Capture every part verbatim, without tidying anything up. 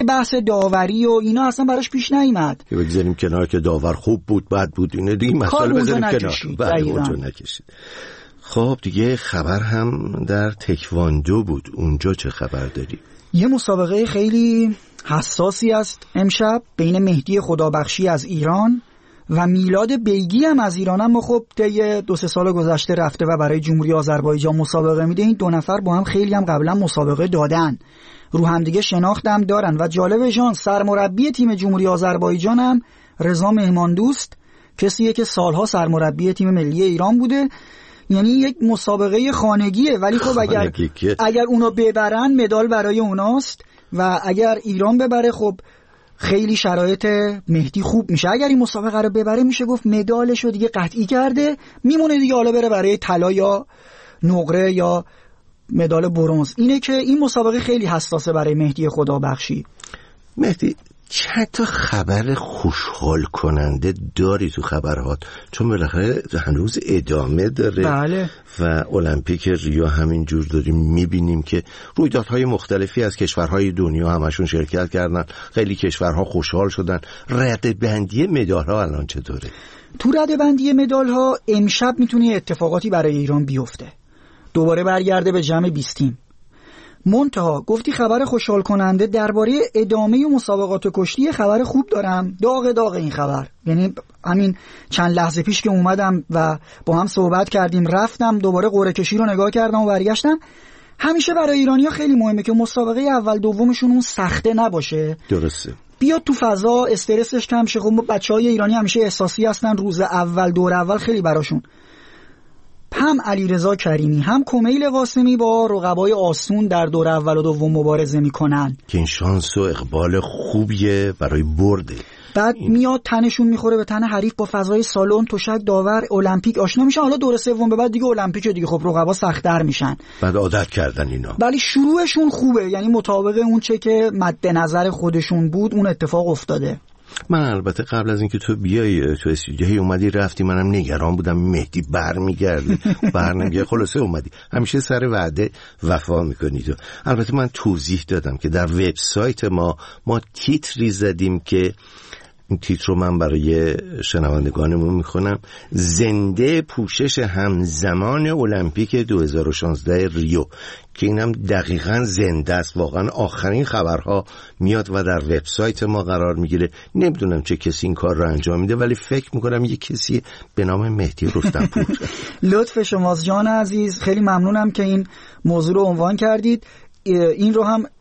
بحث داوری و اینا اصلا براش پیش نیامد. که بگذاریم کنار که داور خوب بود بد بود اینه دیگه مسئله بذاریم کنار. بله اونجا نکشید. خب دیگه خبر هم در تکواندو بود. اونجا چه خبر داری؟ یه مسابقه خیلی حساسی است امشب بین مهدی خدابخشی از ایران و میلاد بیگی هم از ایران. هم خب طی دو سه سال گذشته رفته و برای جمهوری آذربایجان مسابقه میده. این دو نفر با هم خیلی هم قبلا مسابقه دادن، رو هم دیگه شناختم دارن و جالب جان سرمربی تیم جمهوری آذربایجان هم رضا مهماندوست، کسیه که سالها سرمربی تیم ملی ایران بوده. یعنی یک مسابقه خانگیه، ولی خب اگر اگر اونا ببرن مدال برای اوناست و اگر ایران ببره خب خیلی شرایط مهدی خوب میشه. اگر این مسابقه رو ببره میشه گفت مدالشو دیگه قطعی کرده، میمونه دیگه حالا بره برای طلا یا نقره یا مدال برنز. اینه که این مسابقه خیلی حساسه برای مهدی خدابخشی. مهدی چند تا خبر خوشحال کننده داری تو خبرهات؟ چون بالاخره هنوز ادامه داره. بله. و المپیک ریو همینجور داریم میبینیم که رویدادهای مختلفی از کشورهای دنیا همشون شرکت کردن، خیلی کشورها خوشحال شدن. رده‌بندی مدال‌ها الان چطوره؟ تو رده‌بندی مدال‌ها امشب میتونه اتفاقاتی برای ایران بیفته، دوباره برگرده به جمع بیست تیم. منتها گفتی خبر خوشحال کننده، درباره ادامه مسابقات کشتی خبر خوب دارم. داغ داغ این خبر، یعنی همین چند لحظه پیش که اومدم و با هم صحبت کردیم رفتم دوباره قرعه کشی رو نگاه کردم و برگشتم. همیشه برای ایرانی‌ها خیلی مهمه که مسابقه اول دومشون اون سخته نباشه. درسته. بیاد تو فضا، استرسش کم شه. خب بچهای ایرانی همیشه احساسی هستن، روز اول دور اول خیلی براشون. هم علیرضا کریمی هم کمیل قاسمی با رقبای آسون در دور اول و دوم مبارزه میکنن که این شانس و اقبال خوبیه برای برده. بعد این... میاد تنشون میخوره به تن حریف، با فضای سالن، تشک، داور، المپیک آشنا میشن. حالا دور سوم به بعد دیگه المپیک دیگه خب رقبا سخت‌تر میشن، بعد عادت کردن اینا. ولی شروعشون خوبه، یعنی مطابق اون چه که مد نظر خودشون بود اون اتفاق افتاده. من البته قبل از اینکه تو بیای تو استودیوی اومدی رفتی، منم نگران بودم مهدی برمیگرده برنمیگرده. خلاصه اومدی، همیشه سر وعده وفا میکنی تو. البته من توضیح دادم که در وبسایت ما ما تیتری زدیم که این تیتر رو من برای شنوندگانمون میخونم: زنده پوشش همزمان المپیک دو هزار و شانزده ریو، که اینم دقیقاً زنده است. واقعا آخرین خبرها میاد و در وبسایت ما قرار میگیره. نمیدونم چه کسی این کار رو انجام میده، ولی فکر میکنم یه کسی به نام مهدی رستمپور. لطف شماست جان عزیز، خیلی ممنونم که این موضوع رو عنوان کردید. این رو هم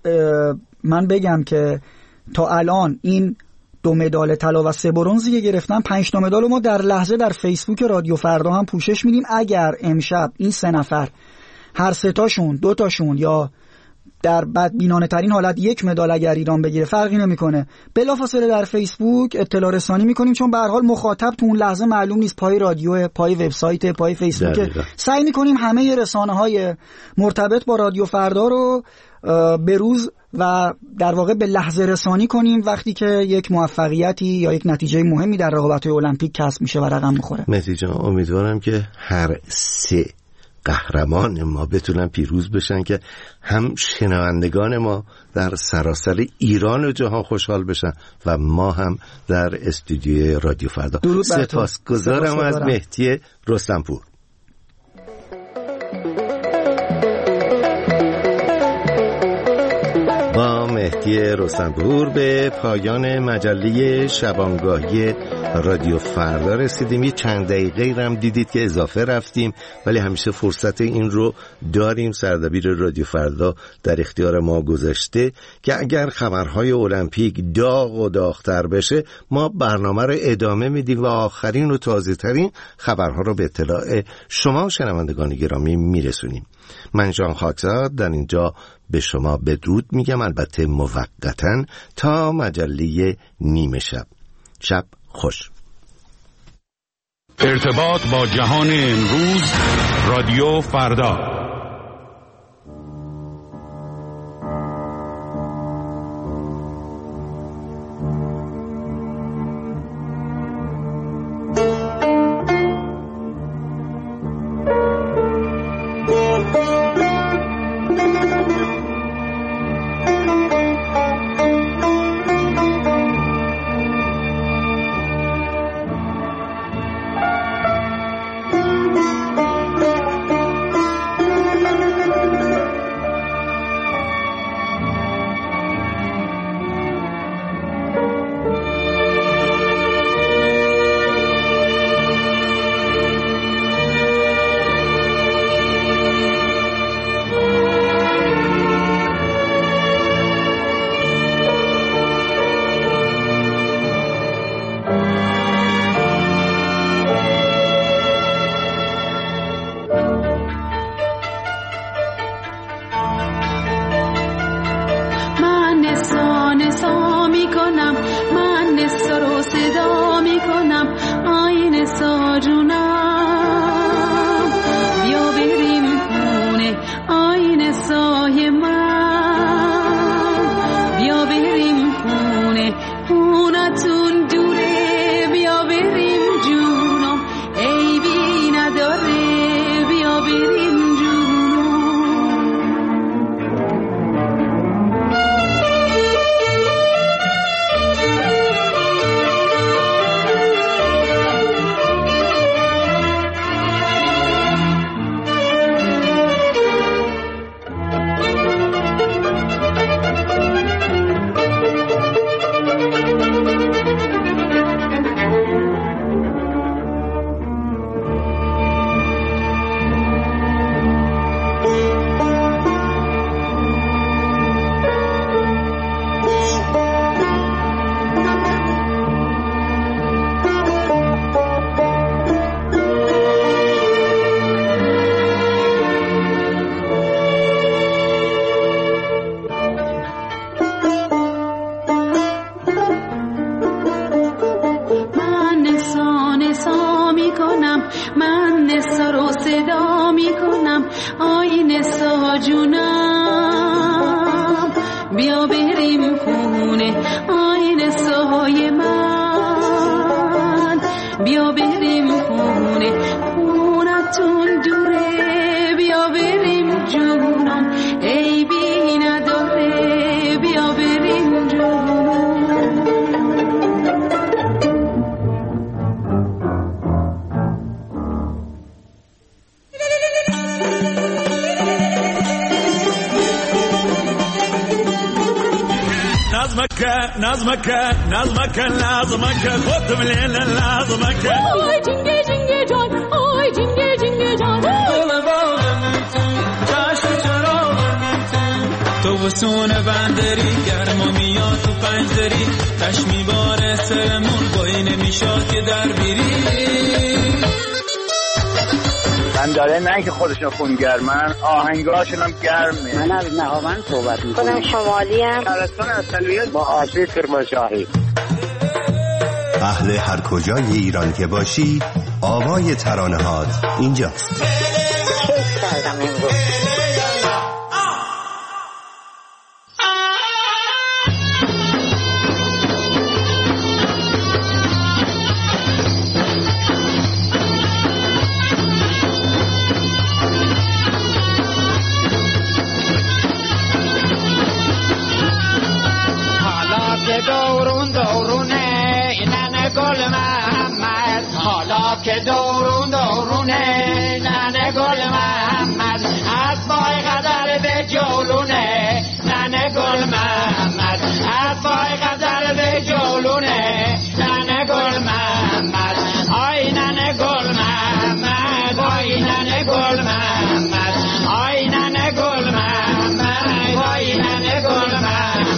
من بگم که تا الان این دو مدال طلا و سه برنزی که گرفتن، پنج تا مدال ما در لحظه در فیسبوک رادیو فردا هم پوشش میدیم. اگر امشب این سه نفر هر سه تاشون دو تاشون یا در بدبینانه ترین حالت یک مدال اگر ایران بگیره فرقی نمیکنه، بلافاصله در فیسبوک اطلاع رسانی میکنیم، چون به هر حال مخاطب تو اون لحظه معلوم نیست پای رادیو، پای وبسایت، پای فیسبوک. سعی میکنیم همه رسانه‌های مرتبط با رادیو فردا رو به روز و در واقع به لحظه رسانی کنیم وقتی که یک موفقیتی یا یک نتیجه مهمی در رقابت‌های المپیک کسب میشه و رقم میخوره. مهدی جان، امیدوارم که هر سه قهرمان ما بتونن پیروز بشن که هم شنوندگان ما در سراسر ایران و جهان خوشحال بشن و ما هم در استودیوی رادیو فردا. سپاسگزارم از مهدی رستمپور. با مهدی رستمپور به پایان مجله شبانگاهی رادیو فردا رسیدیم. یه چند دقیقه هم دیدید که اضافه رفتیم، ولی همیشه فرصت این رو داریم. سردبیر رادیو فردا در اختیار ما گذاشته که اگر خبرهای المپیک داغ و داغتر بشه ما برنامه رو ادامه میدیم و آخرین و تازه ترین خبرها رو به اطلاع شما شنوندگان گرامی میرسونیم. من جان خاکزاد در اینجا به شما بدرود میگم، البته موقتاً تا مجله نیمه شب. شب خوش. ارتباط با جهان امروز، رادیو فردا. خونتون دوره بیا بریم جونم، عیبی نداره بیا بریم نظمك نظمك نظمك خد من هنا نظمك آی جنگه جنگه جان آی جنگه جنگه جان چشم چراغ تو وسون بندری گرما میاد تو پنجدری چشمی باره سرمون بایی نمیشاد که در بیری من داره نه که خودشون خونگرمن آهنگاشون هم گرمه. من از نهاوند صحبت میکنم. خودم شمالی ام. ترستان اصلیت با آشی کرمانشاهی. اهل هر کجای ایران که باشی آوای ترانه هات اینجاست. کیف کردم امروز. دورون دورونه اینن گل محمد حالا که دورون دورونه ننه گل محمد از بای قدر به جولونه ننه گل محمد از بای قدر به جولونه ننه گل محمد آی ننه گل محمد آی ننه گل محمد آی ننه گل محمد آی ننه گل محمد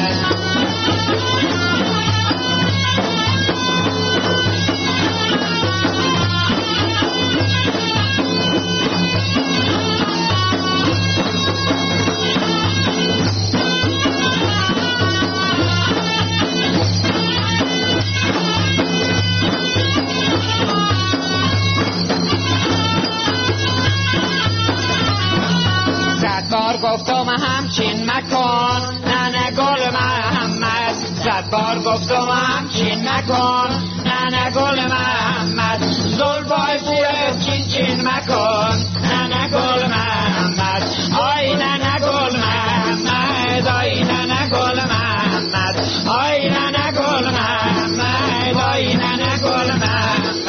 بار گفتم همچین مکن ننه گل محمد صد بار گفتم همچین مکن ننه گل محمد زلفای بوره چین چین مکن ننه گل محمد آی ننه گل محمد آی ننه گل محمد آی ننه گل محمد آی ننه گل محمد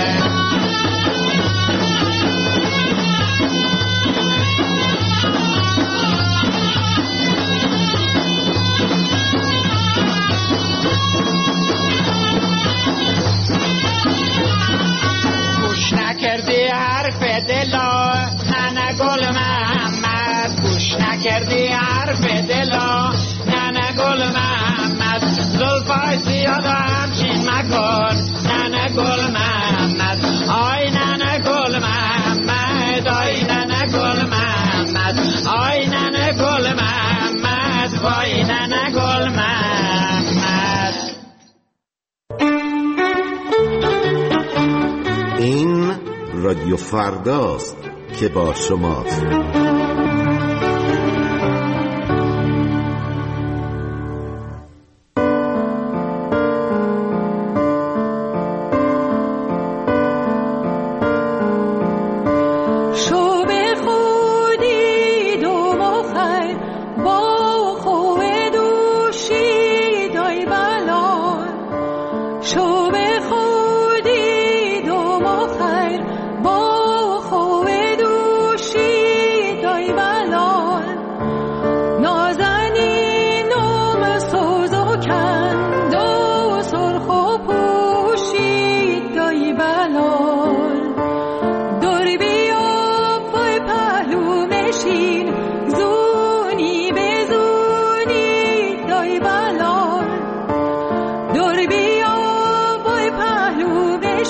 نکردی حرف دلا ننه گل محمد گوش نکردی حرف دلا ننه گل محمد زلفای زیاد همچین مکن ننه گل محمد آی ننه گل محمد آی ننه گل محمد آی ننه گل محمد وای ننه گل محمد. این رادیو فرداست که با شماست.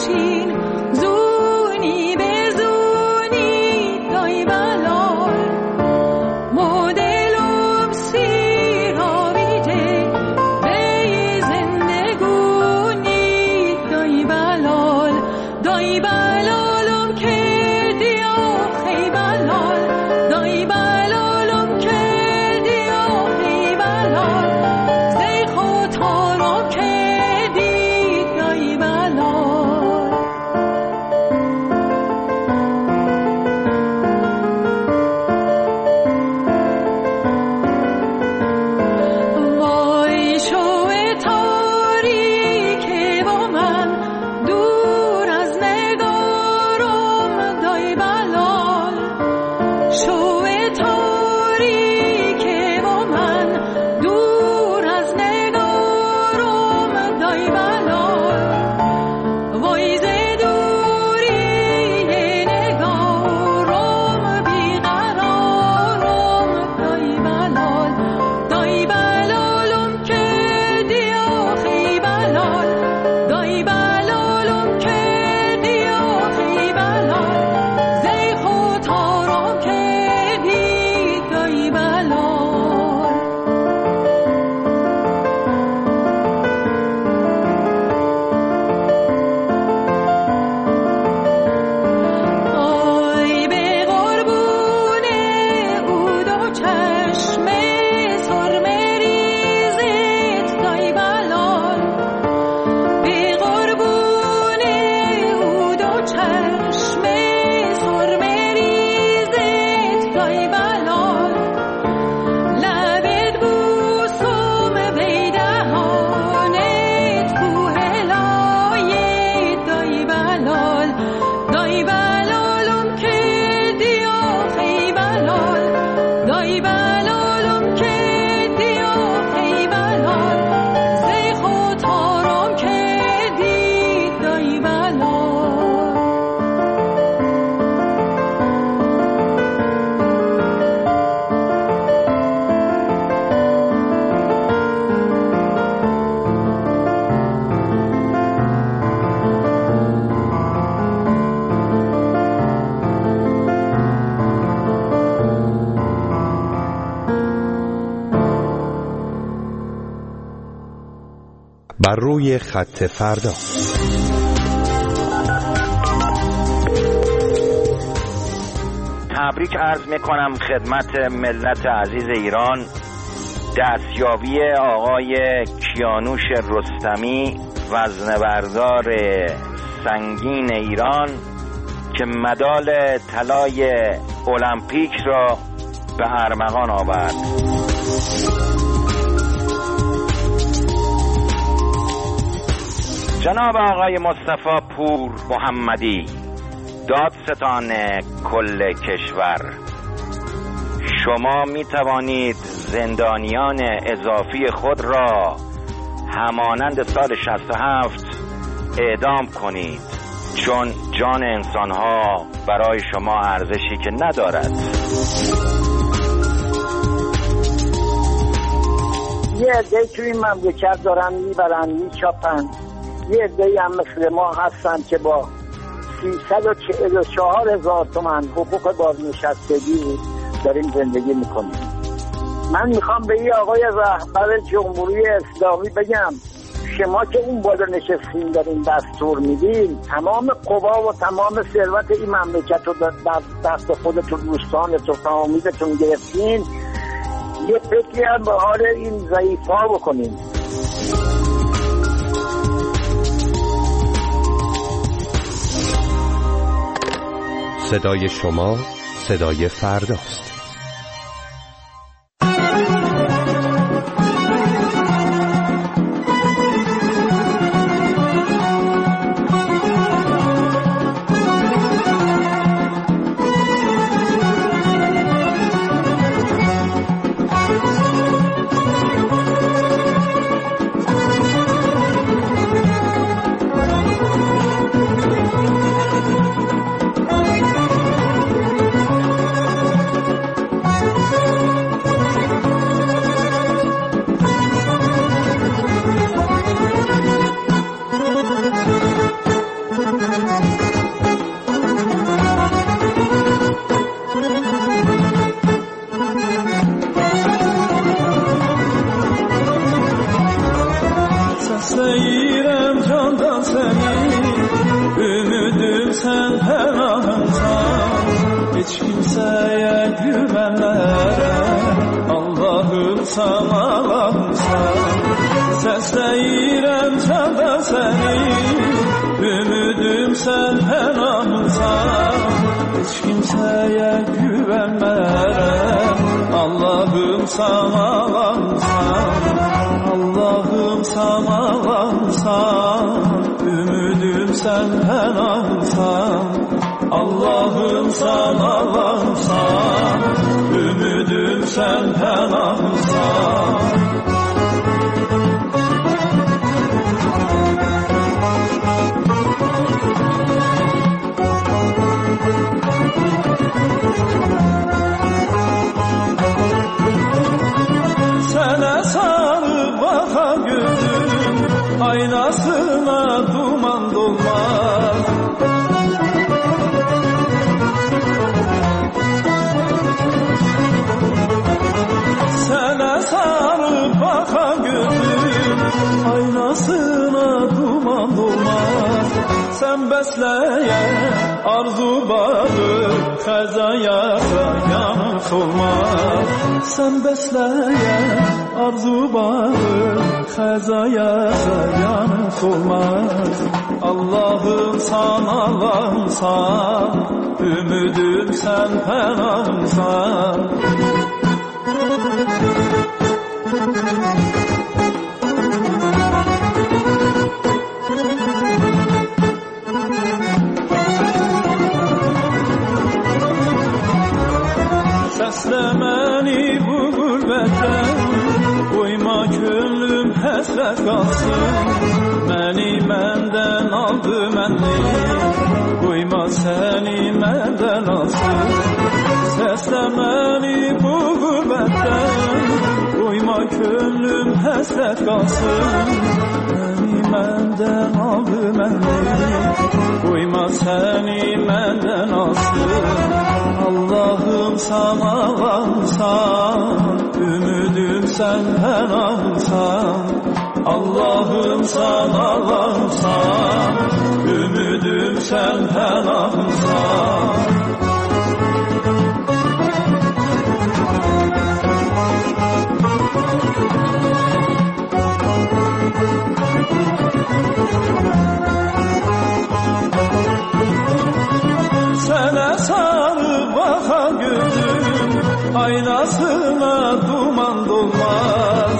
بر روی خط فردا. تبریک عرض میکنم خدمت ملت عزیز ایران دستیابی آقای کیانوش رستمی وزنه‌بردار سنگین ایران که مدال طلای المپیک را به ارمغان آورد. جناب آقای مصطفی پور محمدی دادستان کل کشور، شما می توانید زندانیان اضافی خود را همانند سال شصت و هفت اعدام کنید، چون جان انسانها برای شما ارزشی که ندارد. یه عده توی این مملکت دارن میبرن میچاپن، یه عده هم مثل ما هستن که با سیصد و چهل و چهار هزار تومن حقوق بازنشستگی داریم زندگی میکنیم. من میخوام به این آقای رهبر جمهوری اسلامی بگم شما که اون بالا نشستین دارین دستور میدین، تمام قوا و تمام ثروت این مملکت رو در دست خودتون، دوستانتون، فامیلتون گرفتین، یه فکری هم به حال این ضعیف‌ها بکنین. صدای شما صدای فرداست. Səsləyirəm candan səni, ümidüm sən pənahımsan. Heç kimsəyə güvənmərəm, Allahım sana Allahımsan. Səsləyirəm candan səni, ümidüm sən pənahımsan. Heç kimsəyə güvənmərəm, Allahım sana Allahımsan. Allahım sana Allahımsan, ümidüm sən pənahımsan. Allahım sana Allahımsan, ümidüm sən pənahımsan. Sənə sarı baxa gözüm, aynasına duman dolmaz. Sənə sarı baxa gözüm, aynasına duman dolmaz. Sən bəsləyən arzu bağı, xəzaya yanıq olmaz. Sən bəsləyən arzu bağı, xəzaya yanıq olmaz. Allahım sana Allahımsan, ümidüm sən pənahımsan. Səsləməni bu qürbətdən, qoyma könlüm həsrət qalsın. Məni məndən aldı mənlik, qoyma səni məndən alsın. Səsləməni bu qürbətdən, qoyma könlüm həsrət qalsın. Məni məndən aldı mənlik, qoyma səni məndən alsın. Allahım sana Allahımsan, ümidüm sən pənahımsan. Allahım sana Allahımsan, ümidüm sən pənahımsan. Sənə sarı baxa gözüm, aynasına duman dolmaz.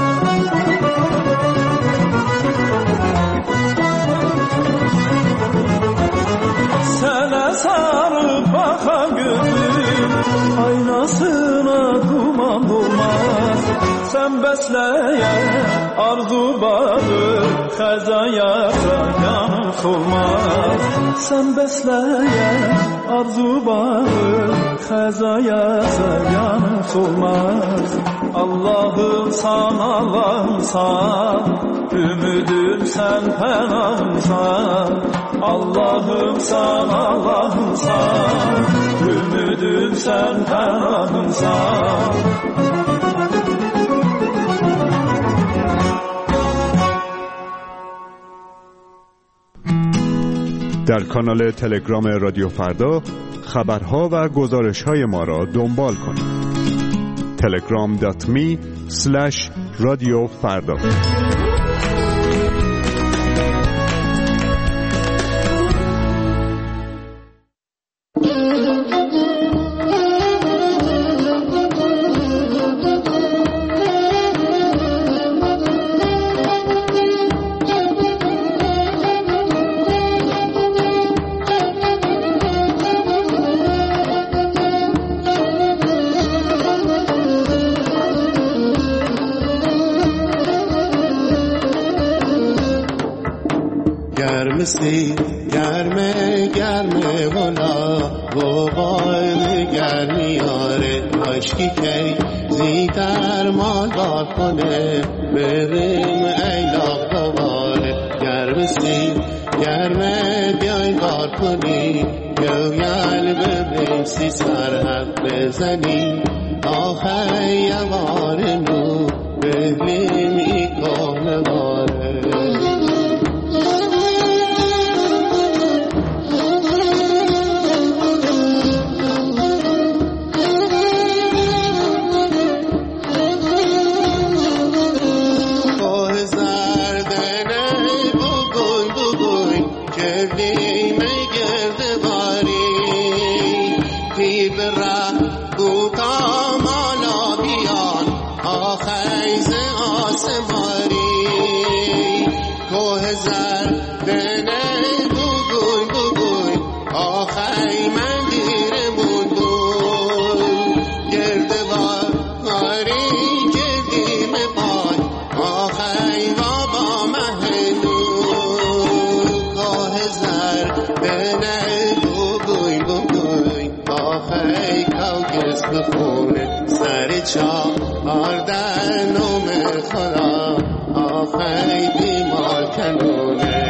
Sənə sarı baxa gözüm, aynasına duman dolmaz. Sən bəsləyən arzu bağı, xəzaya yanıq olmaz. Sən bəsləyən arzu bağı, xəzaya yanıq olmaz. Allahım sana Allahımsan, ümidüm sən pənahımsan. Allahım sana Allahımsan, ümidüm sən pənahımsan. در کانال تلگرام رادیو فردا خبرها و گزارش‌های ما را دنبال کنید. تلگرام دات می اسلش رادیو فردا. گرمسی گرمه گرمه ولا بغال گرمی آره عشقی که زیدر مال بار کنه بریم ایلاق دوباره گرمسی گرمه بیای بار کنی گویل ببین سی سرحد بزنی آخه یوار نو ببین ای کهنه باره زر دنه بگوی بگوی آخی من دیره بودوی گرده باری گردیم پای آخی بابا مهنوی آه زر دنه بگوی بگوی آخی کوگس بخونه سر چهار در نوم خدا آخی بیمار کنونه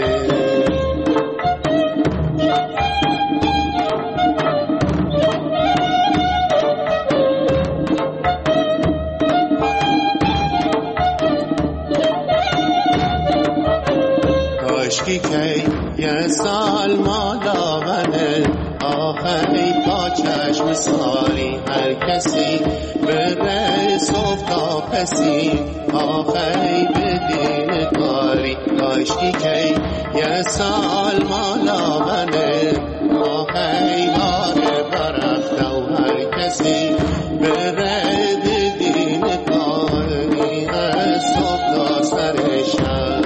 کاشکی که یه سال مالا منه آخی تا چشم ساری هر کسی بره صبح تا پسی آخی بدین کاری کاشکی که یه سال مالا منه آخی باره برفته و هر کسی بره بدین کاری از صبح تا سر شب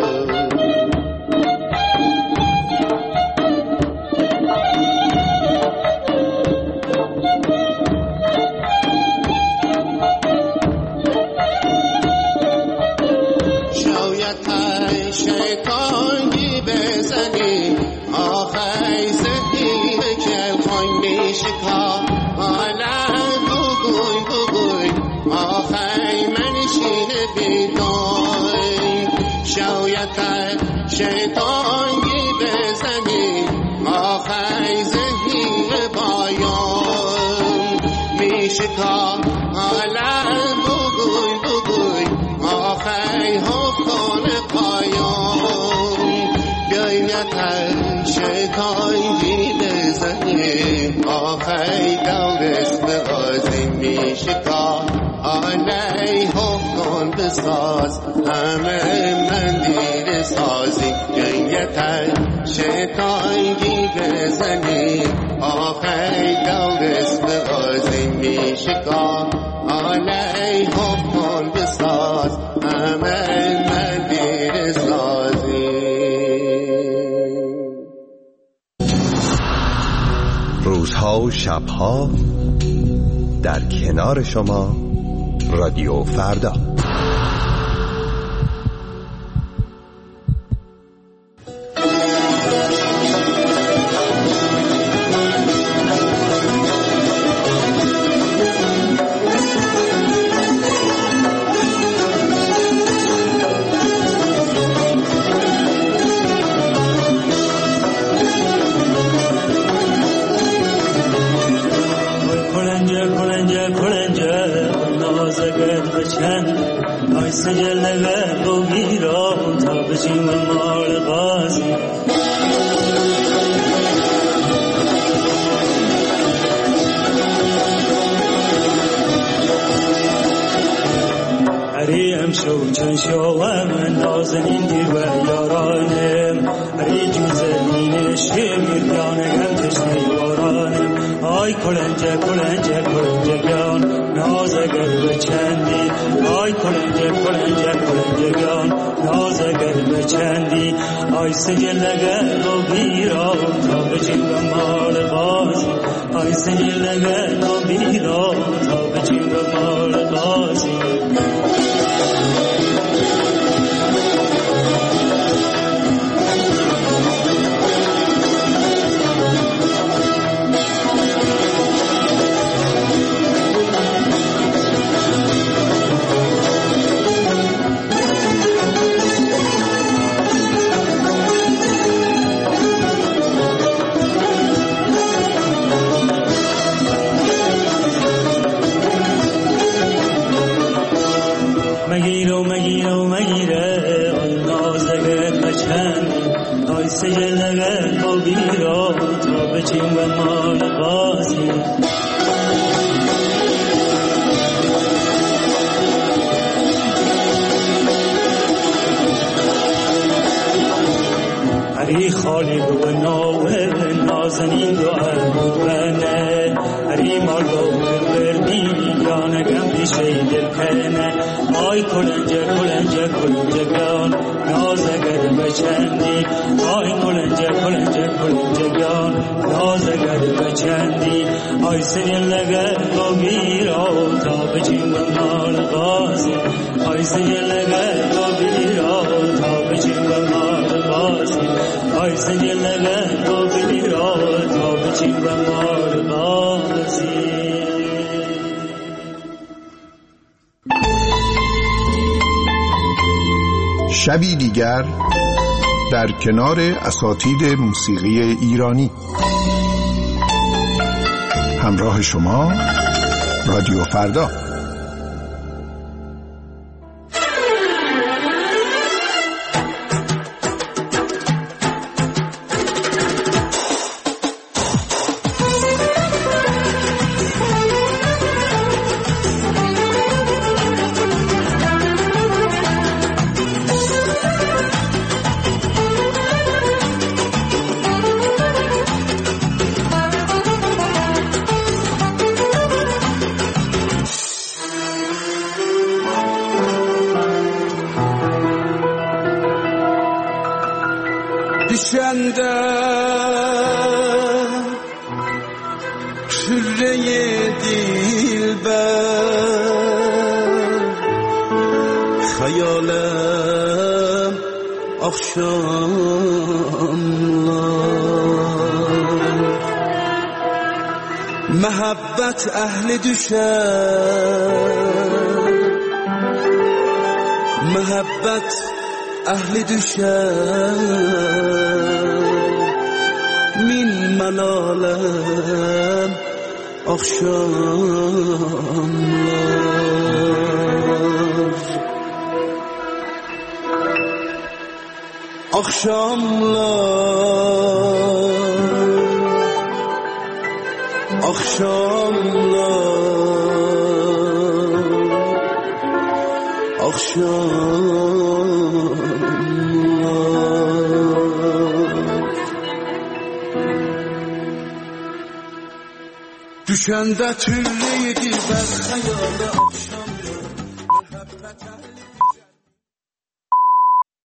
شیطانی بزنی آخی زهی که خوی میشکا حالا بگوی بگوی آخی منشین بیدوی شویت شیطانی بزنی آخی زهی بایان میشکا حالا بگوی بگوی آخی حکم پایان بیایت شیطان دیده زنی آخی دورست بغازی میشکا آلی حکم بساز همه من دیده سازی بیایت شیطان دیده زنی آخی دورست بغازی میشکا آلی حکم بساز همه من دیده سازی روزها و شبها در کنار شما رادیو فردا. سجل نگر و بیرام تا بچیم مال غازی هریم شو چن شو من نازنین دیر و یارانم هری جوزنین شمیر بیانگم تشنی بارانم آی کلنجه کلنجه کلنجه بیان نازگر بچندی آی کلنجه کلنجه کلنجه بیان نازگر بچندی آی سجلگر و بیرام تا بچیم مال غازی آی سجلگر و بیرام تا بچیم مال غازی مگیرو مگیرو مگیره آی نازگر بچند آی سجلگر با بیرا تا بچیم و مال غازی هری خالی و ناوه نازنین دو اربونه هری مال با بردی میگانگم پیشه دل کنه آی کلنجه کلنجه کلنجگان نازگر بچندی آی کلنجه کلنجه کلنجگان نازگر بچندی آی سنیل لگه گوگیرا تا بچین بمال بازی آی سنیل لگه گوگیرا تا بچین بمال بازی آی سنیل لگه گوگیرا تا بچین بمال بازی. شبی دیگر در کنار اساتید موسیقی ایرانی. همراه شما رادیو فردا. düşende şürreye dilber hayalem akşamlar mehabbet ehli düşer mehabbet ehli düşer min menalem akşamlar akşamlar akşamlar akşamlar düşende türlüydü ben hayale akşam